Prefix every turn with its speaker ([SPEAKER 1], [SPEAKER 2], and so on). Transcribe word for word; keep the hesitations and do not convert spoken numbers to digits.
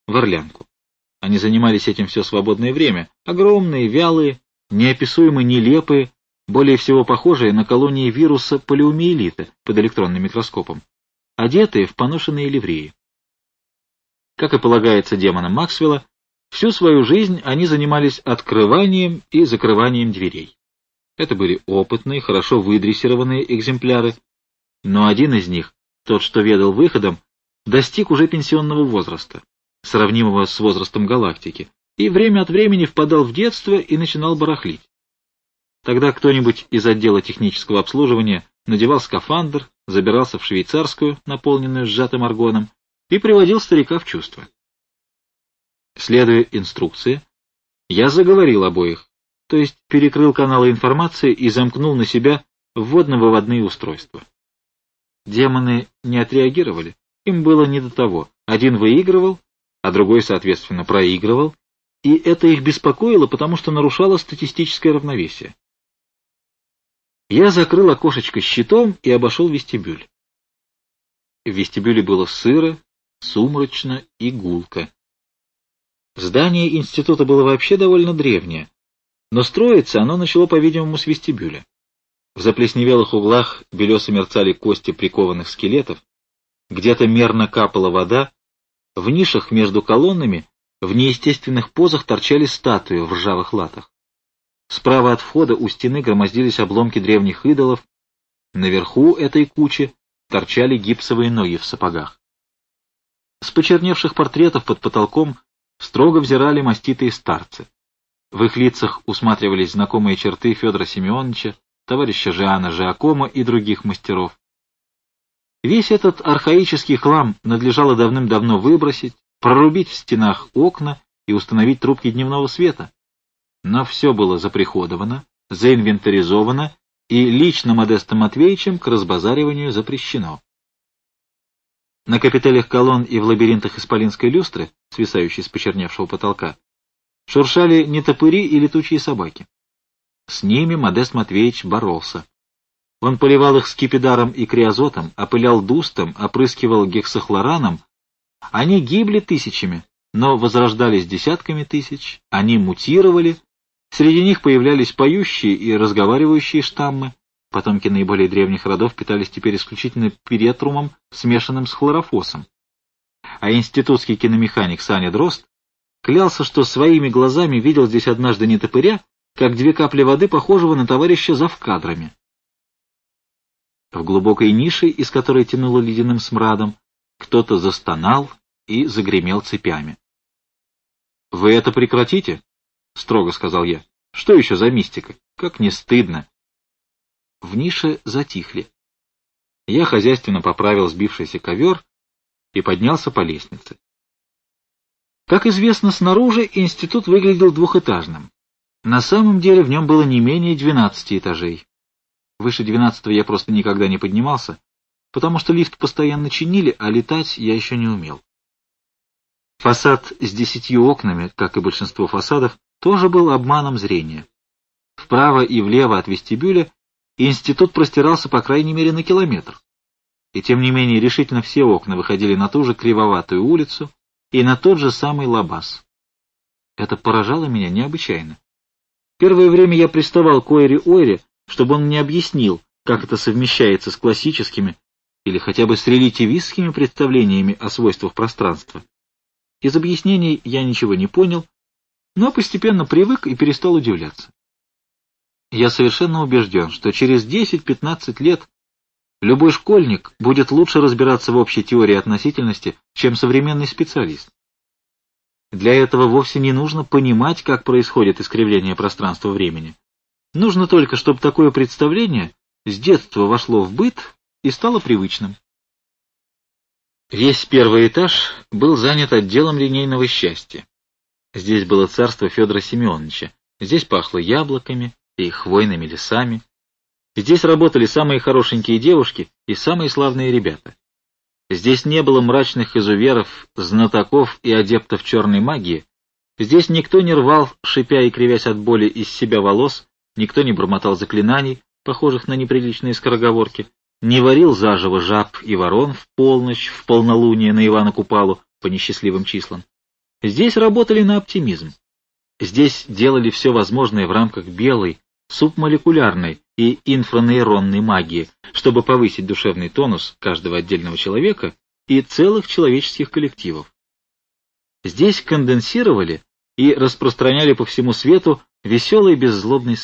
[SPEAKER 1] в Орлянку. Они занимались этим все свободное время, огромные, вялые, неописуемо нелепые, более всего похожие на колонии вируса полиомиелита под электронным микроскопом, одетые в поношенные ливреи. Как и полагается демонам Максвелла, всю свою жизнь они занимались открыванием и закрыванием дверей. Это были опытные, хорошо выдрессированные экземпляры, но один из них, тот, что ведал выходом, достиг уже пенсионного возраста, сравнимого с возрастом галактики, и время от времени впадал в детство и начинал барахлить. Тогда кто-нибудь из отдела технического обслуживания надевал скафандр, забирался в швейцарскую, наполненную сжатым аргоном, и приводил старика в чувство. Следуя инструкции, я заговорил обоих, то есть перекрыл каналы информации и замкнул на себя вводно-выводные устройства. Демоны не отреагировали, им было не до того. Один выигрывал, а другой, соответственно, проигрывал, и это их беспокоило, потому что нарушало статистическое равновесие. Я закрыл окошечко щитом и обошел вестибюль. В вестибюле было сыро, сумрачно и гулко. Здание института было вообще довольно древнее, но строиться оно начало, по-видимому, с вестибюля. В заплесневелых углах белесо мерцали кости прикованных скелетов, где-то мерно капала вода, в нишах между колоннами в неестественных позах торчали статуи в ржавых латах. Справа от входа у стены громоздились обломки древних идолов, наверху этой кучи торчали гипсовые ноги в сапогах. С почерневших портретов под потолком строго взирали маститые старцы. В их лицах усматривались знакомые черты Федора Семеновича, товарища Жиана Жиакомо и других мастеров. Весь этот архаический хлам надлежало давным-давно выбросить, прорубить в стенах окна и установить трубки дневного света. Но все было заприходовано, заинвентаризовано и лично Модестом Матвеевичем к разбазариванию запрещено. На капителях колонн и в лабиринтах исполинской люстры, свисающей с почерневшего потолка, шуршали нетопыри и летучие собаки. С ними Модест Матвеевич боролся. Он поливал их скипидаром и криозотом, опылял дустом, опрыскивал гексахлораном. Они гибли тысячами, но возрождались десятками тысяч, они мутировали, среди них появлялись поющие и разговаривающие штаммы. Потомки наиболее древних родов питались теперь исключительно пиретрумом, смешанным с хлорофосом. А институтский киномеханик Саня Дрозд клялся, что своими глазами видел здесь однажды нетопыря, как две капли воды, похожего на товарища завкадрами. В глубокой нише, из которой тянуло ледяным смрадом, кто-то застонал и загремел цепями. — Вы это прекратите? — строго сказал я. — Что еще за мистика? Как не стыдно! В нише затихли. Я хозяйственно поправил сбившийся ковер и поднялся по лестнице. Как известно, снаружи институт выглядел двухэтажным. На самом деле в нем было не менее двенадцати этажей. Выше двенадцатого я просто никогда не поднимался, потому что лифт постоянно чинили, а летать я еще не умел. Фасад с десятью окнами, как и большинство фасадов, тоже был обманом зрения. Вправо и влево от вестибюля институт простирался по крайней мере на километр. И тем не менее решительно все окна выходили на ту же кривоватую улицу и на тот же самый лабаз. Это поражало меня необычайно. Первое время я приставал к Ойре-Ойре, чтобы он мне объяснил, как это совмещается с классическими или хотя бы с релятивистскими представлениями о свойствах пространства. Из объяснений я ничего не понял, но постепенно привык и перестал удивляться. Я совершенно убежден, что через десять-пятнадцать лет любой школьник будет лучше разбираться в общей теории относительности, чем современный специалист. Для этого вовсе не нужно понимать, как происходит искривление пространства-времени. Нужно только, чтобы такое представление с детства вошло в быт и стало привычным. Весь первый этаж был занят отделом линейного счастья. Здесь было царство Федора Семеновича. Здесь пахло яблоками и хвойными лесами. Здесь работали самые хорошенькие девушки и самые славные ребята. Здесь не было мрачных изуверов, знатоков и адептов черной магии. Здесь никто не рвал, шипя и кривясь от боли, из себя волос, никто не бормотал заклинаний, похожих на неприличные скороговорки, не варил заживо жаб и ворон в полночь, в полнолуние на Ивана Купалу по несчастливым числам. Здесь работали на оптимизм. Здесь делали все возможное в рамках белой, субмолекулярной и инфранейронной магии, чтобы повысить душевный тонус каждого отдельного человека и целых человеческих коллективов. Здесь конденсировали и распространяли по всему свету веселый беззлобный